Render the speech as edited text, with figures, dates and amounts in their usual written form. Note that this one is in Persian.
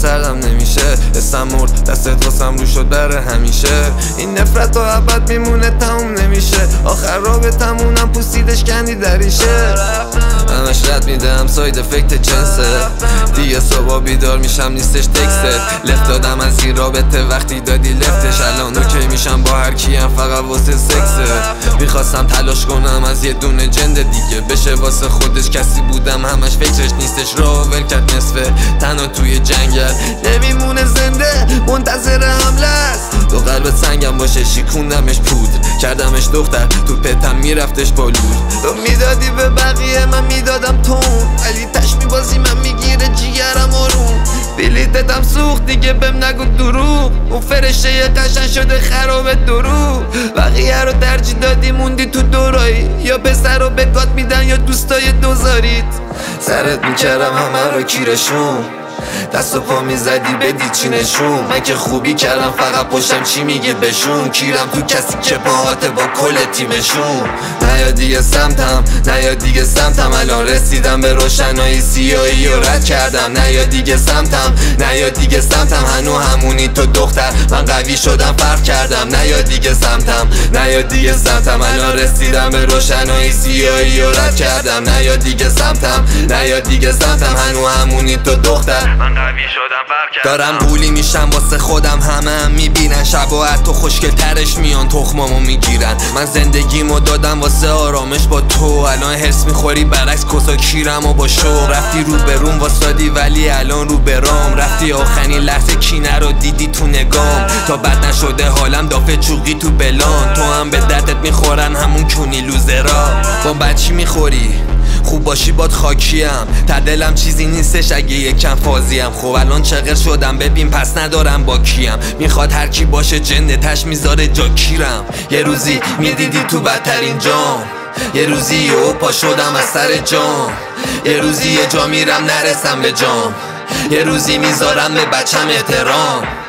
سردم نمیشه، اسم مرد دستت واسم رو شد بره همیشه. این نفرت تا ابد میمونه تموم نمیشه، آخر رابطمونم پوسیدش کندی دریشه. همش رد میدم ساید افکت جنسه، دیگه صبح بیدار میشم نیستش تکسته. لفت دادم از این رابطه وقتی دادی لفتش، الان اوکی میشم با هر کیم فقط واسه سکسه. میخواستم تلاش کنم از یه دونه جنده دیگه بشه واسه خودش، کسی بودم همش فکرش نیستش، راه ول کرد نصفه تنها توی جنگل نمیمونه زنده منتظر حمله است. تو قلبت سنگم باشه شیکوندمش پودر، کردمش دختر تو پتم میرفتش با لور. تو میدادی به بقیه من میدادم تون، ولی تش میبازی من میگیره جیگرم آروم. بلیتتم سوخت دیگه بهم نگو دروغ، اون فرشه قشنگ شده خراب دروغ. بقیه رو ترجیح دادی موندی تو دورایی، یا پسر رو به گات میدن یا دوستای دوزاریت. سرت میکردم همه رو کیرشون، دست و پا میزدی بدی چی نشون. من که خوبی کردم فقط پشتم چی میگه بشون، کیرم تو کسی که باهاته با کل تیمشون. نیا دیگه سمتم، نیا دیگه سمتم، الان رسیدم به روشنایی سیاهی و رد کردم. نیا دیگه سمتم، نیا دیگه سمتم، هنو همونی تو دختر، من قوی شدم فرق کردم. نیا دیگه سمتم، نیا دیگه سمتم، الان رسیدم به روشنایی سیاهی و رد کردم. نیا دیگه سمتم، نیا دیگه سمتم، هنو همونی تو دختر، من قوی شدم فرق کردم. دارم قولی میشم واسه خودم، همه هم میبینن شب و حتی خوشگل ترش میان تخمامو میگیرن. من زندگیمو دادم واسه آرامش با تو، الان حس میخوری برعکس کسا کیرم و با شوق. رفتی رو به روم واسادی ولی الان رو به رام، رفتی آخرین لحظه کینه رو دیدی تو نگام. تا بد نشده حالم دافه چوقی تو بلان، تو هم به دردت میخورن همون کونی لوزرا. با بچی میخوری خوب باشی باد خاکیم، تا دلم چیزی نیستش اگه یکم فازیم. خب الان چقدر شدم ببین پس ندارم با کیم، میخواد هر کی باشه جنده تش میذاره جا کیرم. یه روزی میدیدی تو بدترین جام، یه روزی یهو پا شدم از سر جام، یه روزی یه جا میرم نرسم به جام، یه روزی میذارم به بچم احترام.